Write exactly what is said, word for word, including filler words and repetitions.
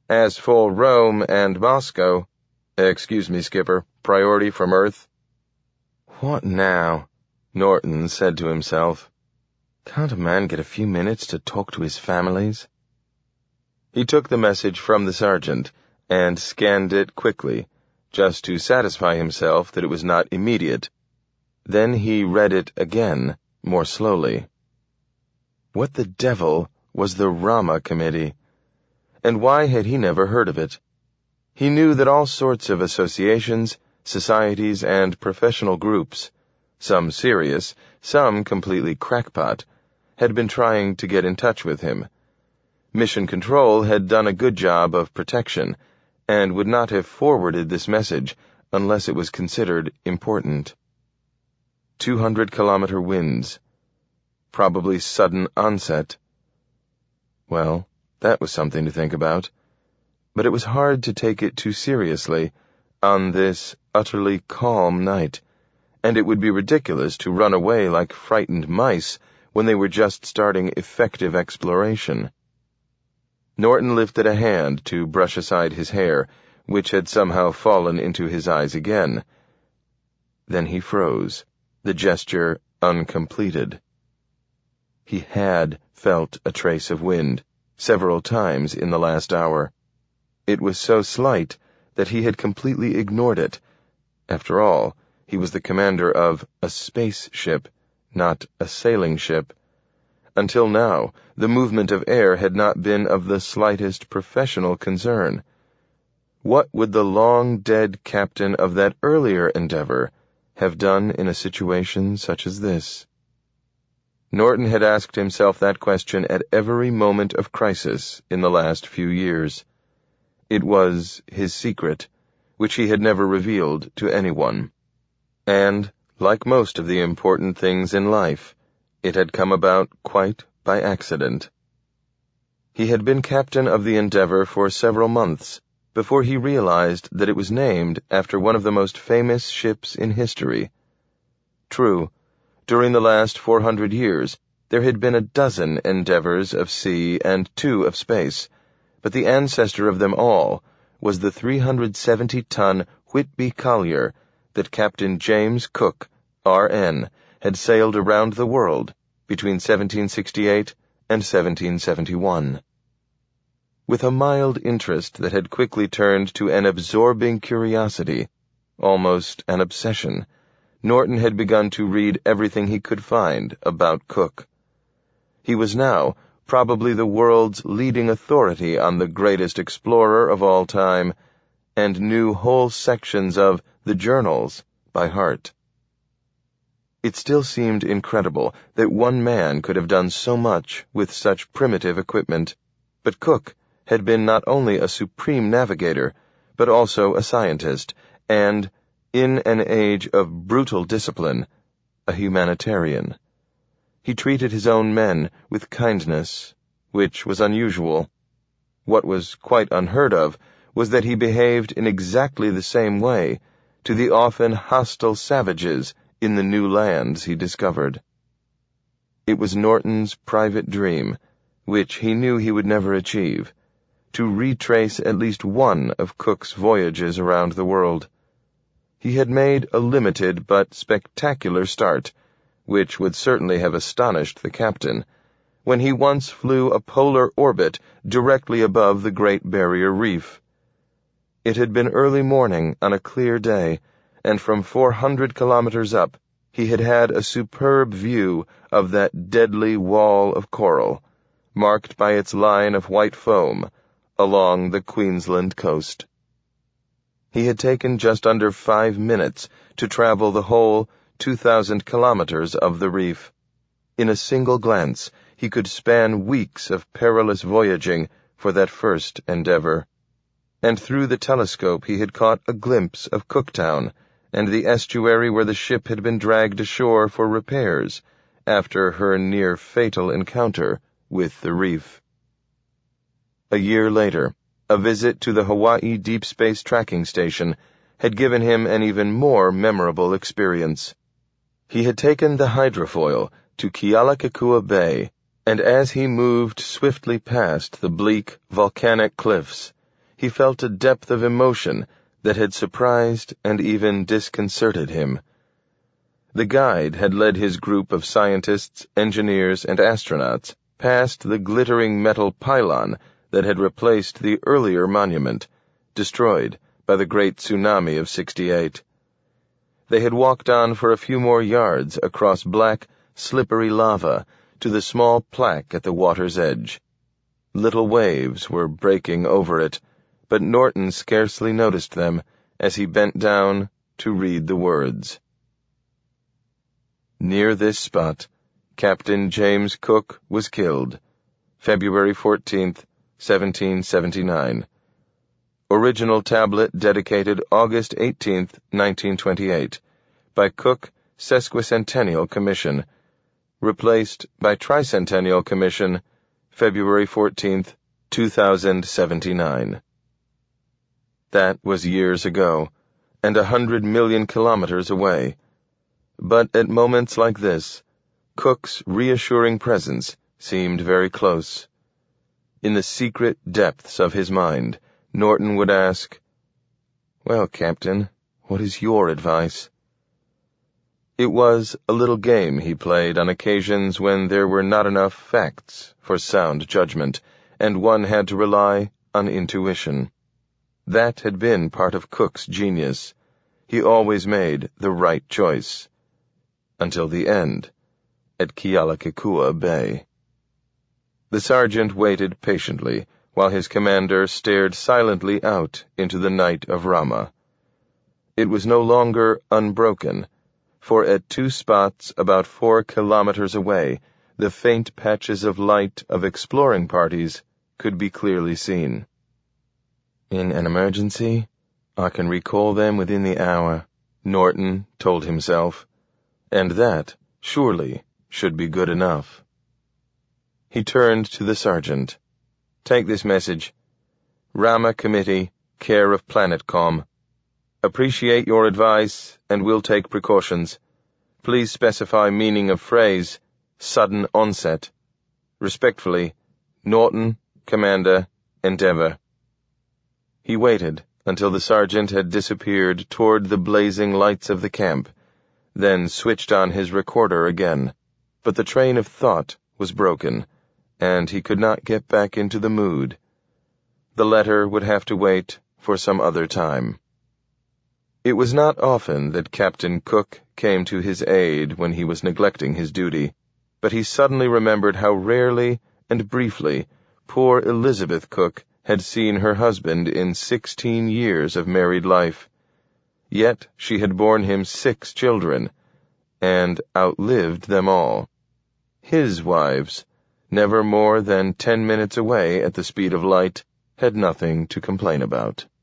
As for Rome and Moscow, excuse me, Skipper, priority from Earth. What now? Norton said to himself. Can't a man get a few minutes to talk to his families? He took the message from the sergeant and scanned it quickly, just to satisfy himself that it was not immediate. Then he read it again, more slowly. What the devil was the Rama Committee? And why had he never heard of it? He knew that all sorts of associations, societies, and professional groups, some serious, some completely crackpot, had been trying to get in touch with him. Mission Control had done a good job of protection, and would not have forwarded this message unless it was considered important. Two hundred kilometer winds. Probably sudden onset. Well, that was something to think about. But it was hard to take it too seriously on this utterly calm night, and it would be ridiculous to run away like frightened mice when they were just starting effective exploration. Norton lifted a hand to brush aside his hair, which had somehow fallen into his eyes again. Then he froze, the gesture uncompleted. He had felt a trace of wind several times in the last hour. It was so slight that he had completely ignored it. After all, he was the commander of a spaceship, not a sailing ship. Until now, the movement of air had not been of the slightest professional concern. What would the long-dead captain of that earlier endeavor have done in a situation such as this? Norton had asked himself that question at every moment of crisis in the last few years. It was his secret, which he had never revealed to anyone. And, like most of the important things in life, it had come about quite by accident. He had been captain of the Endeavour for several months before he realized that it was named after one of the most famous ships in history. True, during the last four hundred years, there had been a dozen Endeavours of sea and two of space, but the ancestor of them all was the three hundred seventy ton Whitby collier that Captain James Cook, R N, had sailed around the world between seventeen sixty-eight and seventeen seventy-one. With a mild interest that had quickly turned to an absorbing curiosity, almost an obsession, Norton had begun to read everything he could find about Cook. He was now probably the world's leading authority on the greatest explorer of all time, and knew whole sections of the journals by heart. It still seemed incredible that one man could have done so much with such primitive equipment, but Cook had been not only a supreme navigator, but also a scientist, and, in an age of brutal discipline, a humanitarian. He treated his own men with kindness, which was unusual. What was quite unheard of was that he behaved in exactly the same way to the often hostile savages in the new lands he discovered. It was Norton's private dream, which he knew he would never achieve, to retrace at least one of Cook's voyages around the world. He had made a limited but spectacular start, which would certainly have astonished the captain, when he once flew a polar orbit directly above the Great Barrier Reef. It had been early morning on a clear day, and from four hundred kilometers up, he had had a superb view of that deadly wall of coral, marked by its line of white foam, along the Queensland coast. He had taken just under five minutes to travel the whole two thousand kilometers of the reef. In a single glance, he could span weeks of perilous voyaging for that first endeavor. And through the telescope he had caught a glimpse of Cooktown and the estuary where the ship had been dragged ashore for repairs after her near-fatal encounter with the reef. A year later, a visit to the Hawaii Deep Space Tracking Station had given him an even more memorable experience. He had taken the hydrofoil to Kealakekua Bay, and as he moved swiftly past the bleak, volcanic cliffs, he felt a depth of emotion that had surprised and even disconcerted him. The guide had led his group of scientists, engineers, and astronauts past the glittering metal pylon that had replaced the earlier monument, destroyed by the great tsunami of sixty-eight. They had walked on for a few more yards across black, slippery lava to the small plaque at the water's edge. Little waves were breaking over it, but Norton scarcely noticed them as he bent down to read the words. Near this spot, Captain James Cook was killed, February fourteenth, seventeen seventy-nine. Original tablet dedicated August eighteenth, nineteen twenty-eight, by Cook Sesquicentennial Commission, replaced by Tricentennial Commission, February fourteenth, two thousand seventy-nine. That was years ago, and a hundred million kilometers away. But at moments like this, Cook's reassuring presence seemed very close. In the secret depths of his mind, Norton would ask, "Well, Captain, what is your advice?" It was a little game he played on occasions when there were not enough facts for sound judgment, and one had to rely on intuition. That had been part of Cook's genius. He always made the right choice. Until the end, at Kealakekua Bay. The sergeant waited patiently while his commander stared silently out into the night of Rama. It was no longer unbroken, for at two spots about four kilometers away, the faint patches of light of exploring parties could be clearly seen. In an emergency, I can recall them within the hour, Norton told himself, and that, surely, should be good enough. He turned to the sergeant. Take this message. Rama Committee, care of Planetcom. Appreciate your advice, and will take precautions. Please specify meaning of phrase, sudden onset. Respectfully, Norton, Commander, Endeavour. He waited until the sergeant had disappeared toward the blazing lights of the camp, then switched on his recorder again. But the train of thought was broken, and he could not get back into the mood. The letter would have to wait for some other time. It was not often that Captain Cook came to his aid when he was neglecting his duty, but he suddenly remembered how rarely and briefly poor Elizabeth Cook had seen her husband in sixteen years of married life. Yet she had borne him six children, and outlived them all. His wives, never more than ten minutes away at the speed of light, had nothing to complain about.